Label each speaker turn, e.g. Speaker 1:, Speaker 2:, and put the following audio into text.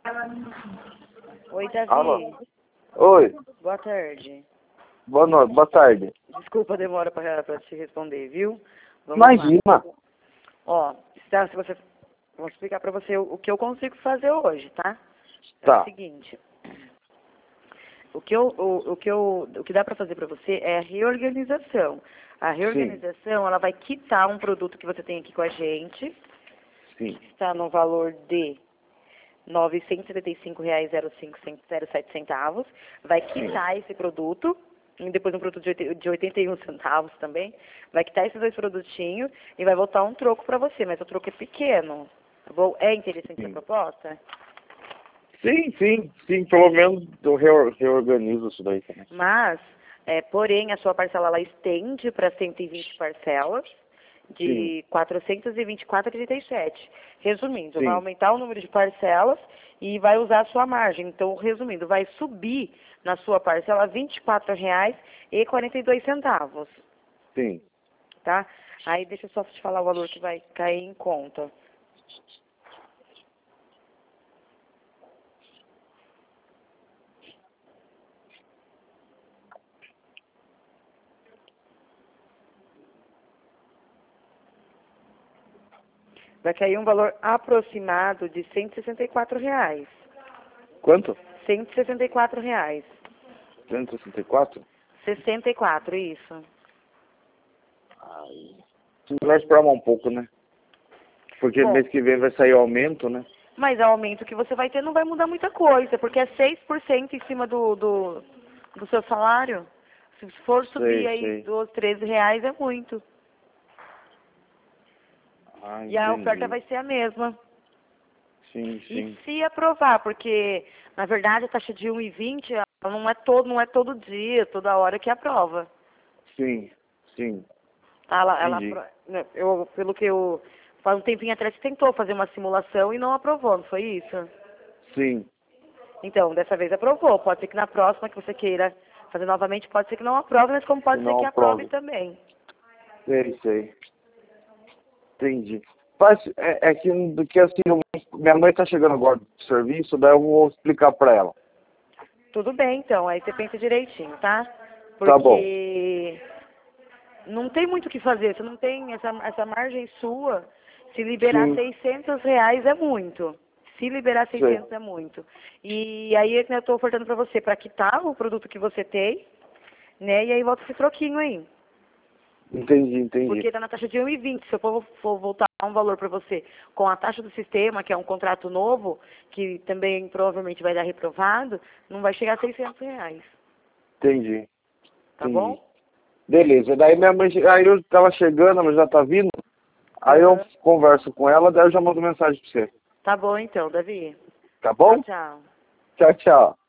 Speaker 1: Oi, Davi.
Speaker 2: Alô? Oi,
Speaker 1: Boa tarde.
Speaker 2: boa noite, boa tarde.
Speaker 1: Desculpa a demora pra te responder, viu? Vamos lá.
Speaker 2: Imagina.
Speaker 1: Ó, se você... Vou explicar pra você o que eu consigo fazer hoje, tá? É
Speaker 2: Tá.
Speaker 1: o seguinte. O que dá pra fazer pra você é a reorganização. A reorganização, ela vai quitar um produto que você tem aqui com a gente.
Speaker 2: Sim.
Speaker 1: Está no valor de R$ 975,07. Vai quitar esse produto, e depois um produto de 81 centavos também. Vai quitar esses dois produtinhos e vai voltar um troco para você, mas o troco é pequeno. Tá bom? É interessante a proposta?
Speaker 2: Sim, pelo menos eu reorganizo isso daí também.
Speaker 1: Mas, porém, a sua parcela ela estende para 120 parcelas de R$ 424,37. Resumindo, vai aumentar o número de parcelas e vai usar a sua margem. Então, resumindo, vai subir na sua parcela R$ 24,42.
Speaker 2: Sim.
Speaker 1: Tá? Aí deixa eu só te falar o valor que vai cair em conta. Vai cair um valor aproximado de R$ 164.
Speaker 2: Quanto?
Speaker 1: R$ 164.
Speaker 2: 164?
Speaker 1: 64, isso.
Speaker 2: Ai. Melhor esperar um pouco, né? Porque
Speaker 1: Bom,
Speaker 2: mês que vem vai sair o aumento, né?
Speaker 1: mas o aumento que você vai ter não vai mudar muita coisa, porque é 6% em cima do seu salário. Se for subir aí
Speaker 2: Sei.
Speaker 1: 12, 13 reais é muito.
Speaker 2: Ah,
Speaker 1: E a oferta
Speaker 2: entendi.
Speaker 1: vai ser a mesma.
Speaker 2: Sim.
Speaker 1: E se aprovar, porque na verdade a taxa de 1,20 ela não é todo dia, toda hora que aprova.
Speaker 2: Sim.
Speaker 1: Tá?
Speaker 2: Entendi.
Speaker 1: Pelo que eu faz um tempinho atrás você tentou fazer uma simulação e não aprovou, não foi isso?
Speaker 2: Sim.
Speaker 1: Então, dessa vez aprovou. Pode ser que na próxima que você queira fazer novamente, pode ser que não aprove, mas como pode
Speaker 2: Se
Speaker 1: ser
Speaker 2: não
Speaker 1: que aprove
Speaker 2: aprove.
Speaker 1: também.
Speaker 2: Sei. Entendi. Mas é que assim, minha mãe tá chegando agora do serviço, daí eu vou explicar pra ela.
Speaker 1: Tudo bem, então. Aí você pensa direitinho, tá?
Speaker 2: Tá bom.
Speaker 1: Porque não tem muito o que fazer. Você não tem essa margem sua. Se liberar
Speaker 2: Sim.
Speaker 1: R$ 600 é muito. Se liberar
Speaker 2: Sei.
Speaker 1: 600 é muito. E aí eu estou ofertando para você para quitar o produto que você tem, né? E aí volta esse troquinho aí.
Speaker 2: Entendi.
Speaker 1: Porque está na taxa de 1,20. Se eu for voltar um valor para você com a taxa do sistema, que é um contrato novo, que também provavelmente vai dar reprovado, não vai chegar a R$ 600.
Speaker 2: Entendi.
Speaker 1: Tá bom?
Speaker 2: Beleza. Daí minha mãe, aí eu tava chegando, ela já tá vindo. Aí eu converso com ela, daí eu já mando mensagem pra você.
Speaker 1: Tá bom então, Davi.
Speaker 2: Tá bom?
Speaker 1: Tchau.
Speaker 2: Tchau.